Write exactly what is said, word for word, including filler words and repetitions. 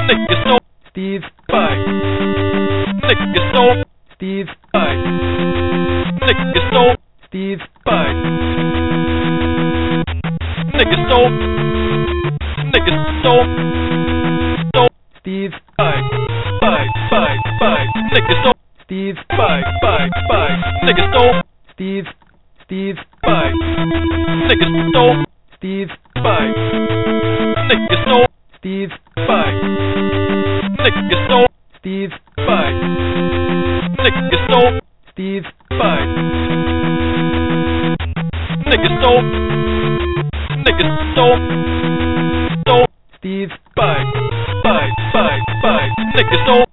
Nigga stole. Steve. Bye. Nigga stole. Steve. Bye. Nigga stole. Steve. Bye. Nigga stole. Nigga stole. Stole. Steve. Bye. Bye. Bye. Bye. Nigga stole. Steve. Bye. Bye. Bye. Nigga stole. Steve. Steve. Bye. Nigga stole. Steve. Bye. Nigga stole. Steve. Bye. Nigga stole. Steve. Bye. Nigga stole. Steve. Bye. Nigga stole. Nigga stole. Stole. Steve. Bye. Bye. Bye. Bye. Nigga stole.